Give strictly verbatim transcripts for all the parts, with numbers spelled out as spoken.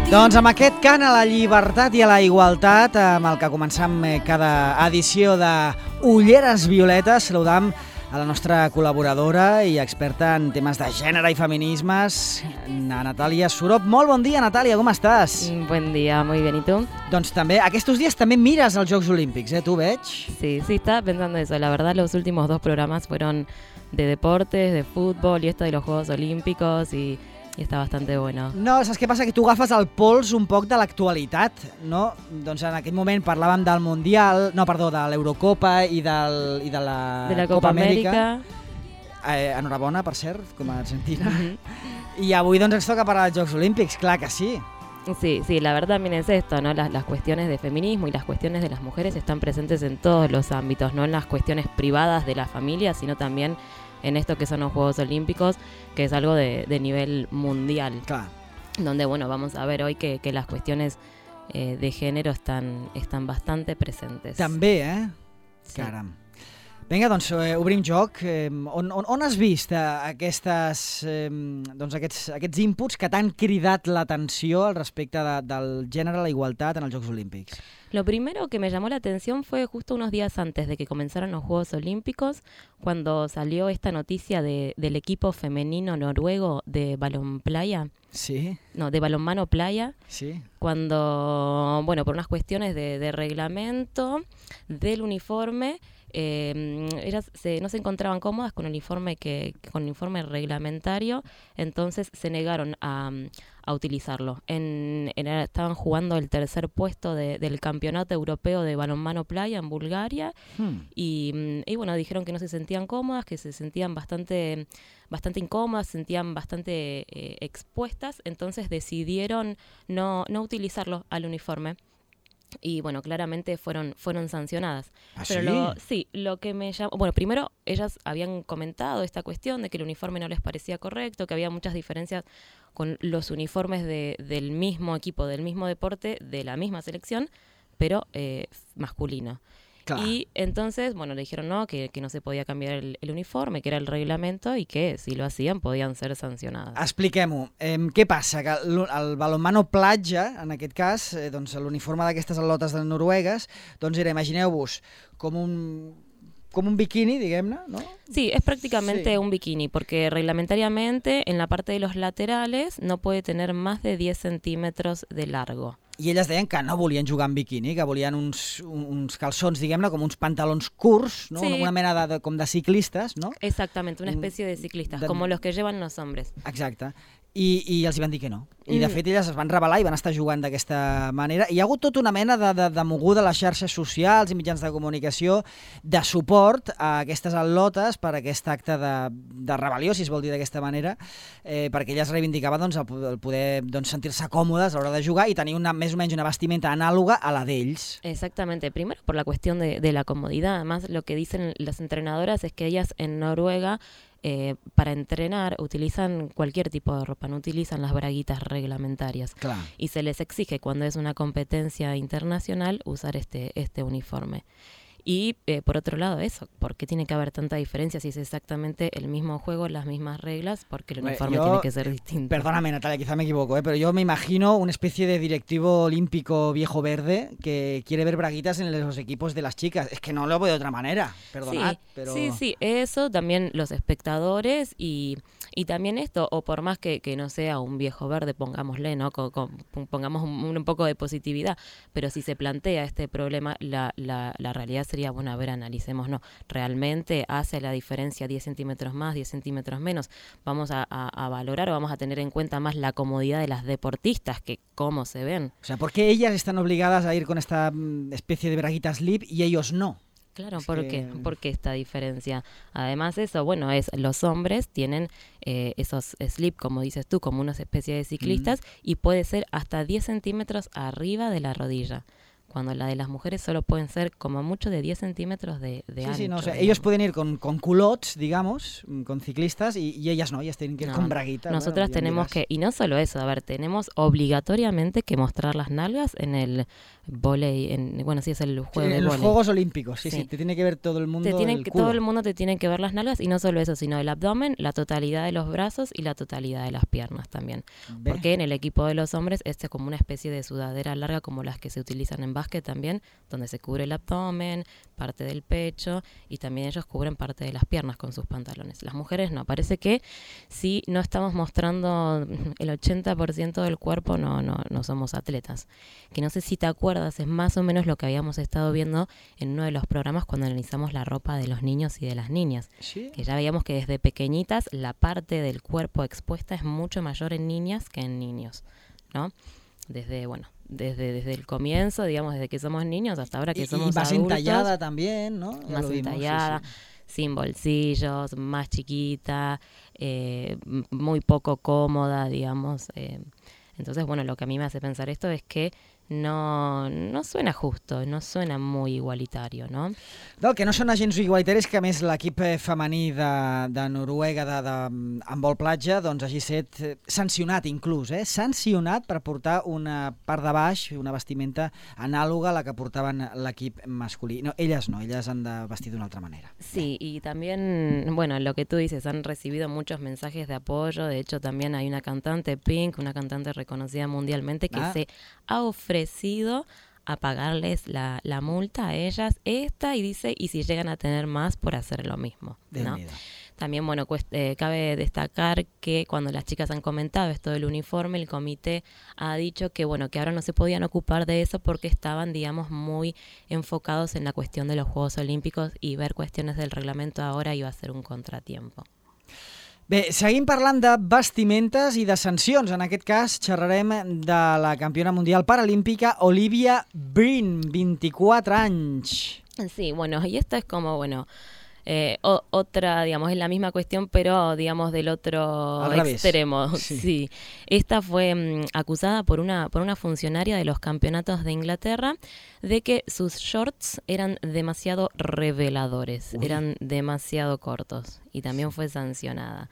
Doncs amb aquest cant a la llibertat i a la igualtat, amb el que començam cada edició de Ulleres Violetes, saludam a la nostra col·laboradora i experta en temes de gènere i feminismes, a Natàlia Surop. Molt bon dia, Natàlia, com estàs? Buen día, muy bien, ¿y tú? Doncs també, aquests dies també mires els Jocs Olímpics, eh? Tu veig? Sí, sí, estaba pensando eso. La verdad, los últimos dos programas fueron de deportes, de fútbol y esto de los Juegos Olímpicos y... i està bastante bueno. No, saps què passa? Que tu agafes el pols un poc de l'actualitat, no? Doncs en aquell moment parlàvem del Mundial, no, perdó, de l'Eurocopa i, del, i de la, de la Copa, Copa Amèrica. Amèrica. Eh, enhorabona, per cert, com a argentina. Uh-huh. I avui doncs ens toca parlar dels Jocs Olímpics, clar que sí. Sí, sí, la verdad también es esto, ¿no? Las, las cuestiones de feminismo y las cuestiones de las mujeres están presentes en todos los ámbitos, no en las cuestiones privadas de la familia, sino también en esto que son los Juegos Olímpicos, que es algo de, de nivel mundial. Claro. Donde, bueno, vamos a ver hoy que, que las cuestiones eh, de género están, están bastante presentes. També, eh? Sí. Caram. Vinga, doncs eh, obrim joc. Eh, on, on, on has vist eh, aquestes, eh, doncs aquests, aquests inputs que t'han cridat l'atenció al respecte de, del gènere, la igualtat en els Jocs Olímpics? Lo primero que me llamó la atención fue justo unos días antes de que comenzaran los Juegos Olímpicos, cuando salió esta noticia de, del equipo femenino noruego de balonplaya. Sí. No, de balonmano playa. Sí. Cuando, bueno, por unas cuestiones de, de reglamento del uniforme, eh, ellas se, no se encontraban cómodas con el uniforme que con el uniforme reglamentario, entonces se negaron a, a utilizarlo. En, en, estaban jugando el tercer puesto de, del campeonato europeo de balonmano playa en Bulgaria hmm. y, y bueno, dijeron que no se sentían cómodas, que se sentían bastante, bastante incómodas, se sentían bastante eh, expuestas, entonces decidieron no, no utilizarlo al uniforme. Y bueno, claramente fueron fueron sancionadas. ¿Ah, Pero sí? Lo, sí, lo que me llamó... Bueno, primero ellas habían comentado esta cuestión de que el uniforme no les parecía correcto, que había muchas diferencias con los uniformes de, del mismo equipo, del mismo deporte, de la misma selección, pero eh, masculino. Clar. Y entonces, bueno, le dijeron no, que, que no se podía cambiar el, el uniforme, que era el reglamento y que si lo hacían podían ser sancionadas. Expliquem-ho. Eh, què passa? Que el, el balonmano platja, en aquest cas, eh, doncs l'uniforme d'aquestes al·lotes de noruegues, doncs era, imagineu-vos, com un... como un bikini, digamos, ¿no? Sí, es prácticamente sí. un bikini, porque reglamentariamente en la parte de los laterales no puede tener más de diez centímetros de largo. I elles deien que no volien jugar en bikini, que volien uns, uns calçons, diguem-ne, com uns pantalons curts, no? Sí. Una mena de, de, com de ciclistes, no? Exactamente, una especie de ciclistas, de... como los que llevan los hombres. Exacte. I, i els hi van dir que no. I de fet elles es van rebel·lar i van estar jugant d'aquesta manera. I hi ha hagut tota una mena de, de, de moguda a les xarxes socials i mitjans de comunicació de suport a aquestes al·lotes per aquest acte de, de rebel·lió, si es vol dir d'aquesta manera, eh, perquè elles reivindicaven doncs, el, el poder doncs, sentir-se còmodes a l'hora de jugar i tenir una, més o menys una vestimenta anàloga a la d'ells. Exactamente. Primero por la cuestión de, de la comodidad. Además, lo que dicen las entrenadoras es que ellas en Noruega Eh, para entrenar utilizan cualquier tipo de ropa, no utilizan las braguitas reglamentarias. Claro. Y se les exige cuando es una competencia internacional usar este, este uniforme. Y eh, por otro lado eso, ¿por qué tiene que haber tanta diferencia si es exactamente el mismo juego, las mismas reglas? Porque el uniforme yo, tiene que ser distinto. Perdóname, Natalia, quizá me equivoco, ¿eh? Pero yo me imagino una especie de directivo olímpico viejo verde que quiere ver braguitas en los equipos de las chicas. Es que no lo veo de otra manera, perdonad. Sí, pero... sí, sí, eso, también los espectadores y, y también esto, o por más que, que no sea un viejo verde, pongámosle, ¿no? Con, con, pongamos un, un poco de positividad, pero si se plantea este problema, la, la, la realidad sería sería, bueno, a ver, analicemos, no, realmente hace la diferencia diez centímetros más, diez centímetros menos, vamos a, a, a valorar o vamos a tener en cuenta más la comodidad de las deportistas que cómo se ven. O sea, ¿por qué ellas están obligadas a ir con esta especie de braguita slip y ellos no? Claro, es ¿por que... qué? ¿Por qué esta diferencia? Además eso, bueno, es los hombres tienen eh, esos slip, como dices tú, como una especie de ciclistas, mm. y puede ser hasta diez centímetros arriba de la rodilla. cuando la de las mujeres solo pueden ser como mucho de diez centímetros de, de sí, ancho. Sí, no, o sea, digamos. ellos pueden ir con, con culots, digamos, con ciclistas, y, y ellas no, ellas tienen que ir No, con braguitas. Nosotras bueno, ya tenemos dirás. que, y no solo eso, a ver, tenemos obligatoriamente que mostrar las nalgas en el vóley, en, bueno, sí es el Sí, juego de en los vóley. Juegos Olímpicos, sí, sí, Sí. te tiene que ver todo el mundo Te tienen el que, culo. todo el mundo te tiene que ver las nalgas y no solo eso, sino el abdomen, la totalidad de los brazos y la totalidad de las piernas también. Bé. Porque en el equipo de los hombres este es como una especie de sudadera larga como las que se utilizan en básquet también, donde se cubre el abdomen, parte del pecho y también ellos cubren parte de las piernas con sus pantalones. Las mujeres no, parece que si no estamos mostrando el ochenta por ciento del cuerpo no, no, no somos atletas. Que no sé si te acuerdas, es más o menos lo que habíamos estado viendo en uno de los programas cuando analizamos la ropa de los niños y de las niñas. Sí. Que ya veíamos que desde pequeñitas la parte del cuerpo expuesta es mucho mayor en niñas que en niños, ¿no? Desde, bueno, desde, desde el comienzo, digamos, desde que somos niños hasta ahora que Y, somos y más adultos. entallada también, ¿no? Ya Más lo vimos, sí, entallada, sí. sin bolsillos, más chiquita, eh, m- muy poco cómoda, digamos. eh. Entonces, bueno, lo que a mí me hace pensar esto es que no, no suena justo, no suena muy igualitario, ¿no? Del que no són gens igualitaris, que a més l'equip eh, femení de, de Noruega de, de handbol platja doncs hagi estat eh, sancionat inclús, eh? sancionat per portar una part de baix, una vestimenta anàloga a la que portaven l'equip masculí. No, elles no, elles han de vestir d'una altra manera. Sí, y también, bueno, lo que tú dices, han recibido muchos mensajes de apoyo. De hecho, también hay una cantante, Pink, una cantante reconocida mundialmente, que Ah. se ha ofrecido a pagarles la, la multa a ellas, esta, y dice, y si llegan a tener más por hacer lo mismo, ¿no? Déu-n'hi-do. También, bueno, cuest- eh, cabe destacar que cuando las chicas han comentado esto del uniforme, el comité ha dicho que, bueno, que ahora no se podían ocupar de eso porque estaban, digamos, muy enfocados en la cuestión de los Juegos Olímpicos y ver cuestiones del reglamento ahora iba a ser un contratiempo. Bé, seguim parlant de vestimentes i de sancions. En aquest cas xerrarem de la campiona mundial paralímpica Olivia Brin, vint-i-quatre anys. Sí, bueno, y esto es como, bueno, eh, o- otra, digamos, es la misma cuestión, pero, digamos, del otro Al revés. extremo. Sí. Sí. Esta fue mm, acusada por una, por una funcionaria de los campeonatos de Inglaterra de que sus shorts eran demasiado reveladores, Uy. eran demasiado cortos, y también fue sancionada.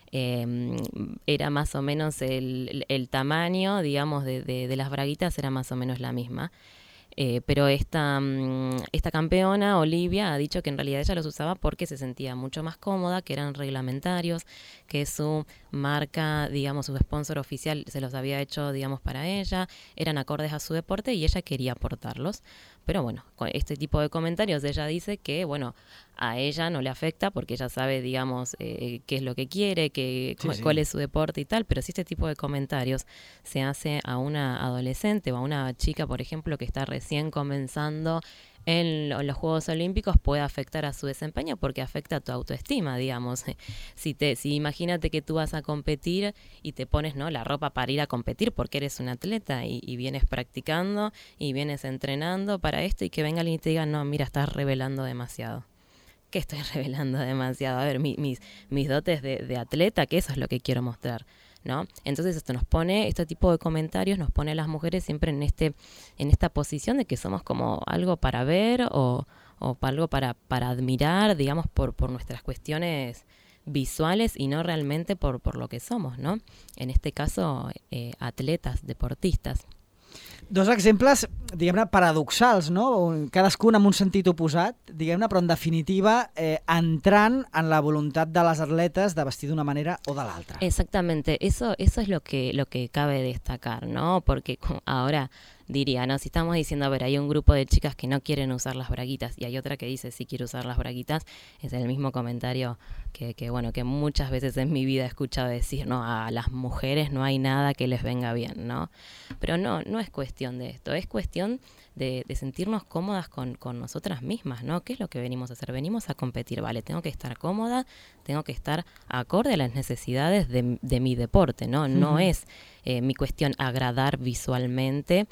Eh, era más o menos el, el- el tamaño, digamos, de, de, de las braguitas era más o menos la misma. Eh, pero esta, mm, esta campeona, Olivia, ha dicho que en realidad ella los usaba porque se sentía mucho más cómoda, que eran reglamentarios, que su marca, digamos, su sponsor oficial se los había hecho, digamos, para ella, eran acordes a su deporte y ella quería portarlos. Pero bueno, con este tipo de comentarios ella dice que, bueno, a ella no le afecta porque ella sabe, digamos, eh, qué es lo que quiere, que, Sí, cu- sí. cuál es su deporte y tal, pero si este tipo de comentarios se hace a una adolescente o a una chica, por ejemplo, que está recién comenzando en lo- los Juegos Olímpicos, puede afectar a su desempeño porque afecta a tu autoestima, digamos. Si te, si imagínate que tú vas a competir y te pones, ¿no?, la ropa para ir a competir porque eres un atleta y, y vienes practicando y vienes entrenando para esto y que venga alguien y te diga, no, mira, estás revelando demasiado. ¿Qué estoy revelando demasiado? A ver, mi- mis, mis dotes de, de atleta, que eso es lo que quiero mostrar, ¿no? Entonces esto nos pone, este tipo de comentarios nos pone a las mujeres siempre en este, en esta posición de que somos como algo para ver o, o pa- algo para, para admirar, digamos, por, por nuestras cuestiones visuales y no realmente por, por lo que somos, ¿no? En este caso, eh, atletas, deportistas. Dos exemples, diguem-ne, paradoxals, no? Cadascun amb un sentit oposat, diguem-ne, però en definitiva eh, entrant en la voluntat de les atletes de vestir d'una manera o de l'altra. Exactamente, eso, eso es lo que, lo que cabe destacar, ¿no? Porque co- ahora diría, ¿no? Si estamos diciendo, a ver, hay un grupo de chicas que no quieren usar las braguitas y hay otra que dice sí quiero usar las braguitas, es el mismo comentario que, que, bueno, que muchas veces en mi vida he escuchado decir, no, a las mujeres no hay nada que les venga bien, ¿no? Pero no, no es cuestión de esto, es cuestión de, de sentirnos cómodas con, con nosotras mismas, ¿no? ¿Qué es lo que venimos a hacer? Venimos a competir, ¿vale? Tengo que estar cómoda, tengo que estar acorde a las necesidades de, de mi deporte, ¿no? No Ujú. es eh, mi cuestión agradar visualmente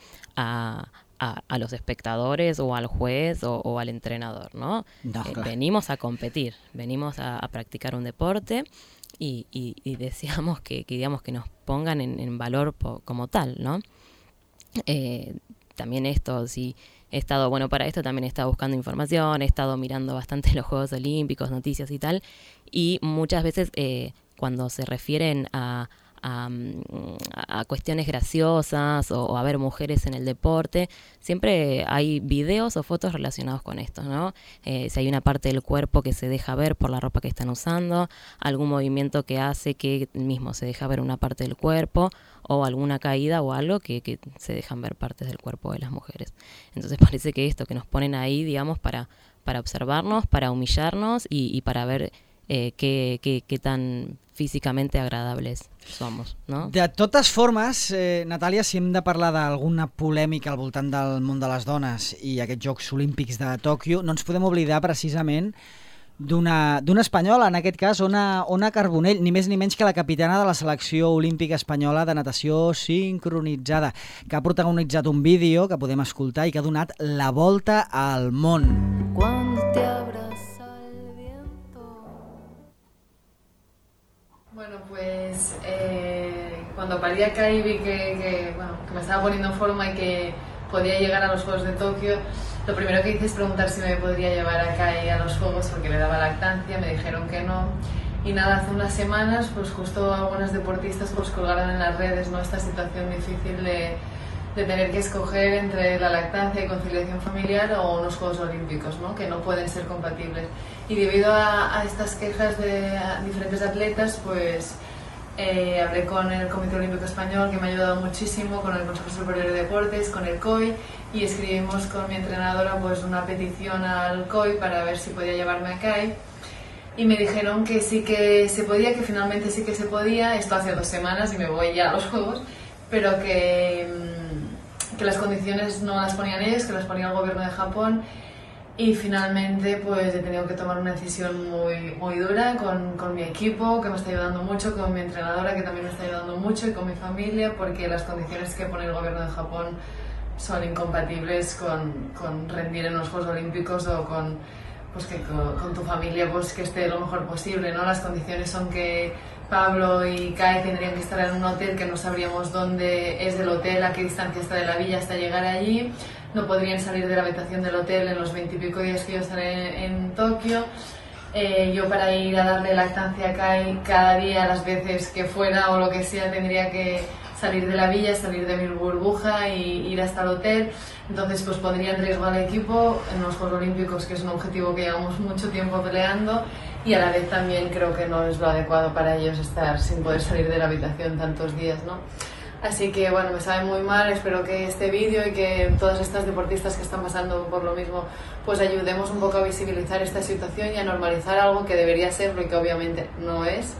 a, a, a los espectadores o al juez o, o al entrenador, ¿no? No, Eh, clar. venimos a competir, venimos a, a practicar un deporte y, y, y deseamos que, que, digamos, que nos pongan en, en valor po- como tal, ¿no? Eh, también esto, sí, he estado, bueno, para esto también he estado buscando información, he estado mirando bastante los Juegos Olímpicos, noticias y tal, y muchas veces eh, cuando se refieren a, a, a cuestiones graciosas o, o a ver mujeres en el deporte, siempre hay videos o fotos relacionados con esto, ¿no? Eh, si hay una parte del cuerpo que se deja ver por la ropa que están usando, algún movimiento que hace que mismo se deja ver una parte del cuerpo, o alguna caída o algo que, que se dejan ver partes del cuerpo de las mujeres. Entonces parece que esto que nos ponen ahí, digamos, para, para observarnos, para humillarnos y, y para ver eh, qué, qué, qué tan físicamente agradables somos, no? De totes formes, eh, Natàlia, si hem de parlar d'alguna polèmica al voltant del món de les dones i aquests Jocs Olímpics de Tòquio, no ens podem oblidar precisament d'una d'una espanyola, en aquest cas, Ona, Ona Carbonell, ni més ni menys que la capitana de la selecció olímpica espanyola de natació sincronitzada, que ha protagonitzat un vídeo que podem escoltar i que ha donat la volta al món. Cuando te abraza el viento. Bueno, pues eh, cuando parí acá y vi que, que, bueno, que me estaba poniendo en forma y que podía llegar a los Juegos de Tokio, lo primero que hice es preguntar si me podría llevar acá y a los Juegos porque le daba lactancia, me dijeron que no. Y nada, hace unas semanas, pues justo algunas deportistas pues colgaron en las redes, ¿no?, esta situación difícil de, de tener que escoger entre la lactancia y conciliación familiar o unos Juegos Olímpicos, ¿no?, que no pueden ser compatibles. Y debido a, a estas quejas de diferentes atletas, pues Eh, hablé con el Comité Olímpico Español, que me ha ayudado muchísimo, con el Consejo Superior de Deportes, con el C O I, y escribimos con mi entrenadora pues una petición al C O I para ver si podía llevarme a C A I, y me dijeron que sí que se podía, que finalmente sí que se podía. Esto hace dos semanas y me voy ya a los Juegos, pero que, que las condiciones no las ponían ellos, que las ponía el gobierno de Japón. Y finalmente pues he tenido que tomar una decisión muy, muy dura con, con mi equipo, que me está ayudando mucho, con mi entrenadora, que también me está ayudando mucho, y con mi familia, porque las condiciones que pone el gobierno de Japón son incompatibles con, con rendir en los Juegos Olímpicos o con, pues que con, con tu familia pues que esté lo mejor posible, ¿no? Las condiciones son que Pablo y Kai tendrían que estar en un hotel que no sabríamos dónde es del hotel, a qué distancia está de la villa hasta llegar allí. No podrían salir de la habitación del hotel en los veintipico días que yo estaré en, en Tokio. Eh, yo para ir a darle lactancia a Kai cada día, las veces que fuera o lo que sea, tendría que salir de la villa, salir de mi burbuja y ir hasta el hotel. Entonces pues pondría en riesgo al equipo en los Juegos Olímpicos, que es un objetivo que llevamos mucho tiempo peleando, y a la vez también creo que no es lo adecuado para ellos estar sin poder salir de la habitación tantos días, ¿no? Así que bueno, me sabe muy mal, espero que este vídeo y que todas estas deportistas que están pasando por lo mismo pues ayudemos un poco a visibilizar esta situación y a normalizar algo que debería serlo y que obviamente no es.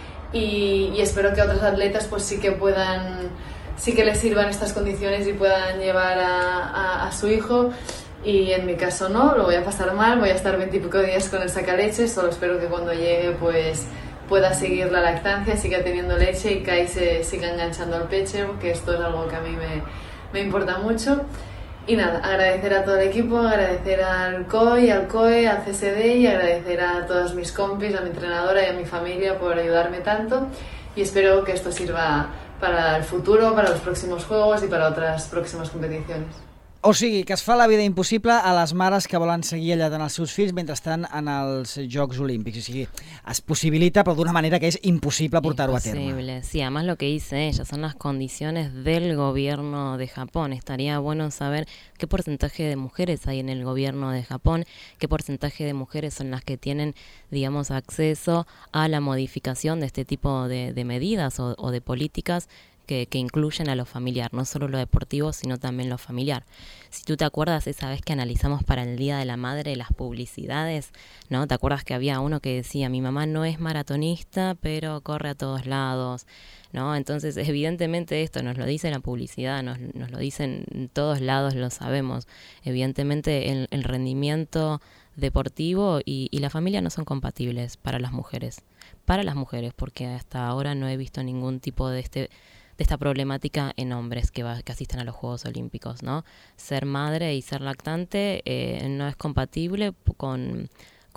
Y, y espero que otros atletas pues sí que puedan, sí que les sirvan estas condiciones y puedan llevar a, a, a su hijo. Y en mi caso no, lo voy a pasar mal, voy a estar veintipico días con el sacaleche, solo espero que cuando llegue pues pueda seguir la lactancia, siga teniendo leche y Kai se siga enganchando al pecho, que esto es algo que a mí me, me importa mucho. Y nada, agradecer a todo el equipo, agradecer al C O I, al C O E, al C S D y agradecer a todos mis compis, a mi entrenadora y a mi familia por ayudarme tanto, y espero que esto sirva para el futuro, para los próximos Juegos y para otras próximas competiciones. O sigui, que es fa la vida impossible a les mares que volen seguir alladant els seus fills mentre estan en els Jocs Olímpics. O sigui, es possibilita, però d'una manera que és impossible portar-ho a terme. Imposible, sí, además lo que dice ella, son las condiciones del gobierno de Japón. Estaría bueno saber qué porcentaje de mujeres hay en el gobierno de Japón, qué porcentaje de mujeres son las que tienen, digamos, acceso a la modificación de este tipo de, de medidas o, o de políticas Que, que incluyen a lo familiar, no solo lo deportivo, sino también lo familiar. Si tú te acuerdas esa vez que analizamos para el Día de la Madre las publicidades, ¿no? ¿Te acuerdas que había uno que decía, mi mamá no es maratonista, pero corre a todos lados, ¿no? Entonces, evidentemente esto nos lo dice la publicidad, nos, nos lo dicen en todos lados, lo sabemos. Evidentemente el, el rendimiento deportivo y, y la familia no son compatibles para las mujeres. Para las mujeres, porque hasta ahora no he visto ningún tipo de este... de esta problemática en hombres que, va, que asisten a los Juegos Olímpicos, ¿no? Ser madre y ser lactante eh, no es compatible con,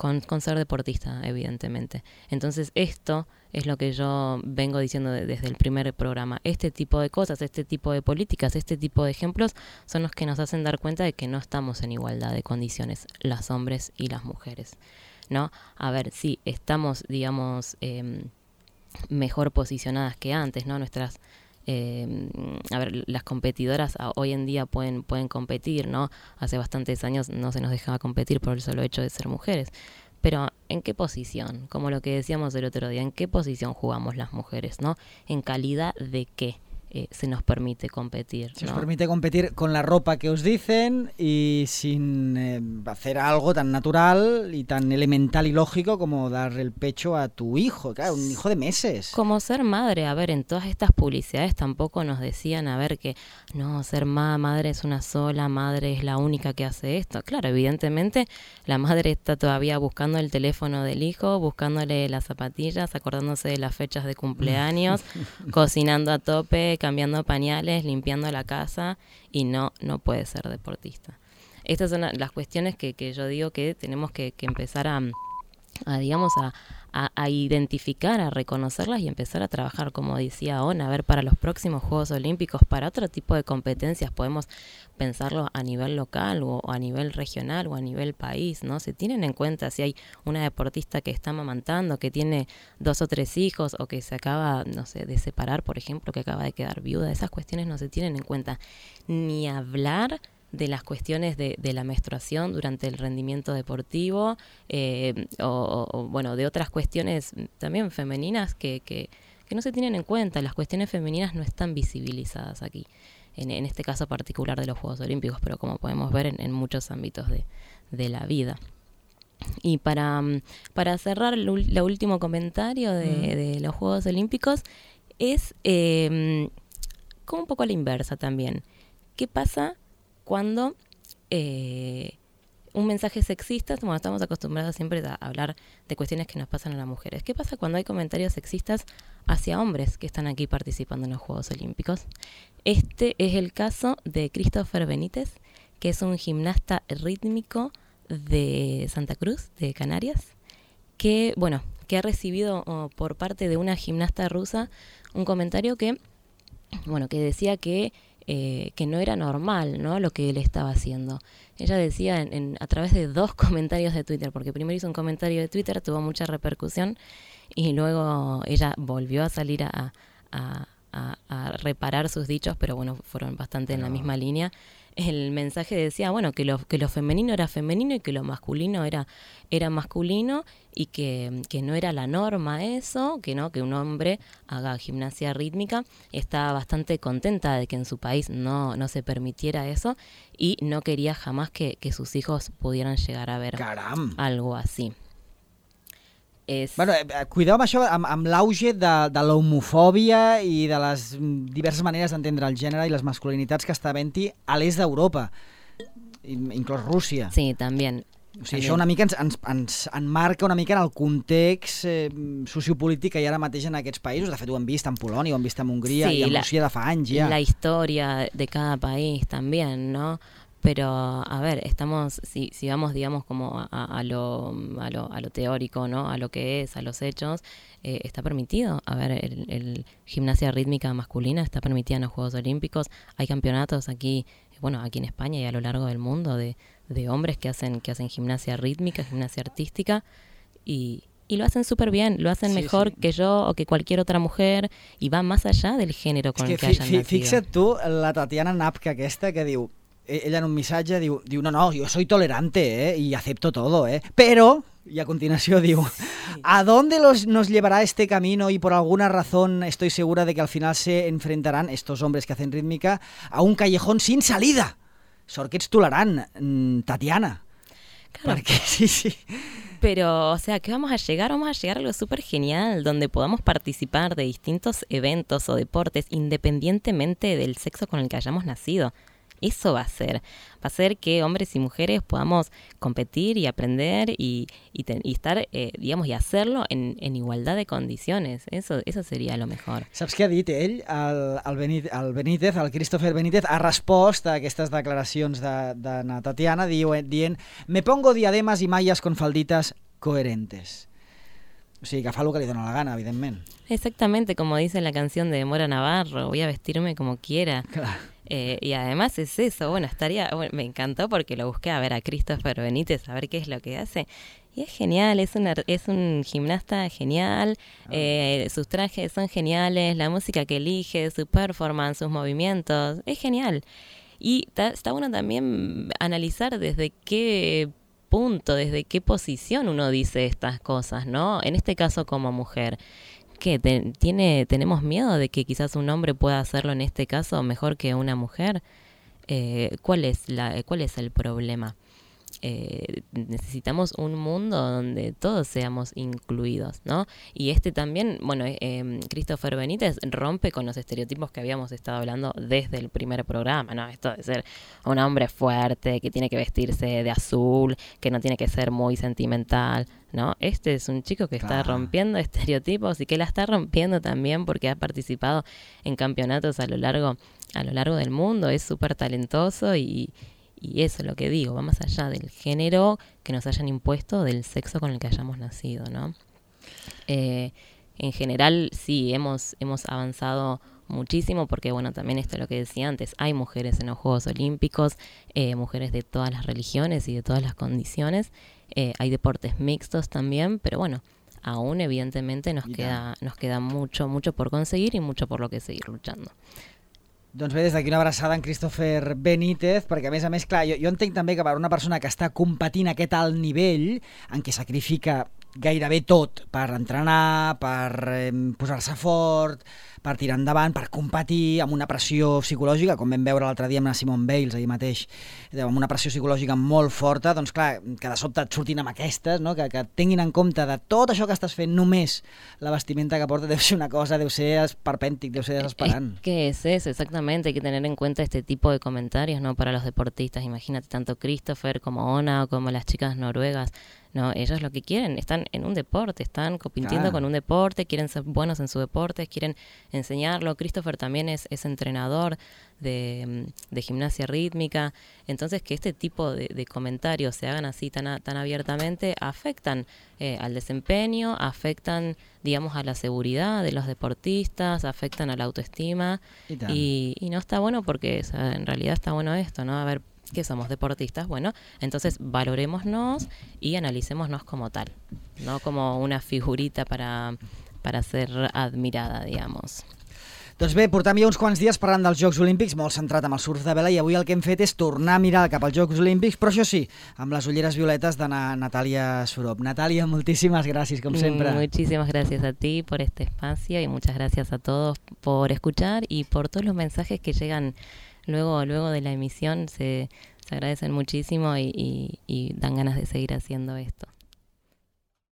con, con ser deportista, evidentemente. Entonces esto es lo que yo vengo diciendo de, desde el primer programa. Este tipo de cosas, este tipo de políticas, este tipo de ejemplos son los que nos hacen dar cuenta de que no estamos en igualdad de condiciones, los hombres y las mujeres, ¿no? A ver, sí, estamos, digamos, eh, mejor posicionadas que antes, ¿no? Nuestras Eh, a ver, las competidoras a, hoy en día pueden pueden competir, ¿no? Hace bastantes años no se nos dejaba competir por el solo hecho de ser mujeres. Pero, ¿en qué posición? Como lo que decíamos el otro día, ¿en qué posición jugamos las mujeres, no? ¿En calidad de qué eh, se nos permite competir? Se ¿no? os permite competir con la ropa que os dicen y sin eh, hacer algo tan natural y tan elemental y lógico como dar el pecho a tu hijo, claro, un hijo de meses. Como ser madre, a ver, en todas estas publicidades tampoco nos decían, a ver, que no, ser ma madre es una sola, madre es la única que hace esto. Claro, evidentemente la madre está todavía buscando el teléfono del hijo, buscándole las zapatillas, acordándose de las fechas de cumpleaños, cocinando a tope, cambiando pañales, limpiando la casa, y no, no puede ser deportista. Estas son las cuestiones que, que yo digo que tenemos que, que empezar a, a digamos, a, a, a identificar, a reconocerlas y empezar a trabajar, como decía Ona, a ver, para los próximos Juegos Olímpicos, para otro tipo de competencias, podemos pensarlo a nivel local o, o a nivel regional o a nivel país, ¿no? Se tienen en cuenta si hay una deportista que está amamantando, que tiene dos o tres hijos o que se acaba, no sé, de separar, por ejemplo, que acaba de quedar viuda. Esas cuestiones no se tienen en cuenta. Ni hablar de las cuestiones de, de la menstruación durante el rendimiento deportivo eh, o, o, bueno, de otras cuestiones también femeninas que, que, que no se tienen en cuenta. Las cuestiones femeninas no están visibilizadas aquí, en, en este caso particular de los Juegos Olímpicos, pero como podemos ver en, en muchos ámbitos de, de la vida. Y para, para cerrar el, el último comentario de, mm. de los Juegos Olímpicos es eh, como un poco a la inversa también. ¿Qué pasa cuando eh, un mensaje sexista, como estamos acostumbrados siempre a hablar de cuestiones que nos pasan a las mujeres? ¿Qué pasa cuando hay comentarios sexistas hacia hombres que están aquí participando en los Juegos Olímpicos? Este es el caso de Christopher Benítez, que es un gimnasta rítmico de Santa Cruz, de Canarias, que, bueno, que ha recibido oh, por parte de una gimnasta rusa un comentario que, bueno, que decía que Eh, que no era normal, ¿no?, lo que él estaba haciendo. Ella decía en, en, a través de dos comentarios de Twitter, porque primero hizo un comentario de Twitter, tuvo mucha repercusión, y luego ella volvió a salir a, a, a, a reparar sus dichos, pero bueno, fueron bastante en la misma línea. El mensaje decía, bueno, que lo, que lo femenino era femenino y que lo masculino era, era masculino, y que, que no era la norma eso, que no, que un hombre haga gimnasia rítmica. Estaba bastante contenta de que en su país no, no se permitiera eso, y no quería jamás que, que sus hijos pudieran llegar a ver Caram. algo así. És... Bueno, eh, cuideu amb això, amb, amb l'auge de, de l'homofòbia i de les diverses maneres d'entendre el gènere i les masculinitats que està havent-hi a l'est d'Europa, inclòs Rússia. Sí, també. O sigui, això una mica ens, ens, ens enmarca una mica en el context eh, sociopolític que hi ha ara mateix en aquests països. De fet, ho hem vist en Polònia, ho hem vist en Hongria, sí, i en la, Rússia de fa anys ja. La història de cada país també, ¿no? Pero, a ver, estamos, si, si vamos, digamos, como a, a, lo, a, lo, a lo teórico, ¿no?, a lo que es, a los hechos, eh, está permitido. A ver, el, el gimnasia rítmica masculina está permitida en los Juegos Olímpicos. Hay campeonatos aquí, bueno, aquí en España y a lo largo del mundo de, de hombres que hacen, que hacen gimnasia rítmica, gimnasia artística, y... Y lo hacen súper bien, lo hacen sí, mejor sí. que yo o que cualquier otra mujer, y va más allá del género con es que el que fi, hayan fi, nacido. Fixa't tu, la Tatiana Napka aquesta que diu, ella en un missatge diu, diu no, no, yo soy tolerante eh, y acepto todo, eh, pero, y a continuación diu, sí. ¿a dónde los, nos llevará este camino? Y por alguna razón estoy segura de que al final se enfrentarán estos hombres que hacen rítmica a un callejón sin salida. Sort que ets tolerant, Tatiana. Claro. Perquè sí, sí... Pero, o sea, que vamos a llegar, vamos a llegar a algo súper genial, donde podamos participar de distintos eventos o deportes independientemente del sexo con el que hayamos nacido. Eso va a ser, va a ser que hombres y mujeres podamos competir y aprender y, y, te, y estar, eh, digamos, y hacerlo en, en igualdad de condiciones. Eso, eso sería lo mejor. Saps què ha dit ell? El, el, Benítez, el Benítez, el Christopher Benítez, ha respost a aquestes declaracions de, de na Tatiana diu, dient, me pongo diademas y mallas con falditas coherentes. O sigui, que fa el que li dona la gana, evidentment. Exactamente, como dice la canción de Mora Navarro, voy a vestirme como quiera. Clar. Eh, y además es eso, bueno, estaría, bueno, me encantó porque lo busqué a ver a Christopher Benítez, a ver qué es lo que hace. Y es genial, es un, ar- es un gimnasta genial, eh, sus trajes son geniales, la música que elige, su performance, sus movimientos, es genial. Y ta- está bueno también analizar desde qué punto, desde qué posición uno dice estas cosas, ¿no? En este caso como mujer. ¿Qué? Te- tiene, ¿Tenemos miedo de que quizás un hombre pueda hacerlo en este caso mejor que una mujer? Eh, ¿cuál es la, cuál es el problema? Eh, necesitamos un mundo donde todos seamos incluidos, ¿no? Y este también, bueno, eh, Christopher Benítez rompe con los estereotipos que habíamos estado hablando desde el primer programa, ¿no? Esto de ser un hombre fuerte, que tiene que vestirse de azul, que no tiene que ser muy sentimental, ¿no? Este es un chico que está Claro. rompiendo estereotipos y que la está rompiendo también porque ha participado en campeonatos a lo largo, a lo largo del mundo, es súper talentoso y Y eso es lo que digo, va más allá del género que nos hayan impuesto, del sexo con el que hayamos nacido, ¿no? Eh, en general, sí, hemos, hemos avanzado muchísimo porque, bueno, también esto es lo que decía antes, hay mujeres en los Juegos Olímpicos, eh, mujeres de todas las religiones y de todas las condiciones, eh, hay deportes mixtos también, pero bueno, aún evidentemente nos I queda, nos queda mucho, mucho por conseguir y mucho por lo que seguir luchando. Doncs bé, des d'aquí una abraçada en Christopher Benítez, perquè a més a més, clar, jo, jo entenc també que per una persona que està competint a aquest alt nivell, en què sacrifica gairebé tot per entrenar, per eh, posar-se fort, per tirar endavant, per competir, amb una pressió psicològica, com vam veure l'altre dia amb la Simone Biles ahir mateix, amb una pressió psicològica molt forta, doncs clar, que de sobte et surtin amb aquestes, no? que, que tinguin en compte de tot això que estàs fent, només la vestimenta que porta deu ser una cosa, deu ser esperpèntic, deu ser desesperant. Es que es eso, exactamente, hay que tener en cuenta este tipo de comentarios, ¿no? Para los deportistas, imagínate tanto Christopher como Ona o como las chicas noruegas, ¿no? Ellos lo que quieren, están en un deporte, están compitiendo Claro. con un deporte, quieren ser buenos en su deporte, quieren enseñarlo. Christopher también es, es entrenador de, de gimnasia rítmica, entonces que este tipo de, de comentarios se hagan así tan, a- tan abiertamente afectan eh, al desempeño, afectan, digamos, a la seguridad de los deportistas, afectan a la autoestima. I tant. Y, y no está bueno porque o sea, en realidad está bueno esto, ¿no? A ver, ¿qué somos? Deportistas. Bueno, entonces valorémonos y analicémonos como tal, no como una figurita para, para ser admirada, digamos. Doncs bé, portam ja uns quants dies parlant dels Jocs Olímpics, molt centrat amb el surf de vela, i avui el que hem fet és tornar a mirar cap als Jocs Olímpics, però això sí, amb les ulleres violetes de Na- Natàlia Surop. Natàlia, moltíssimes gràcies, com sempre. Mm, Muchísimas gracias a ti por este espacio y muchas gracias a todos por escuchar y por todos los mensajes que llegan luego, luego de la emisión. Se, se agradecen muchísimo y, y, y dan ganas de seguir haciendo esto.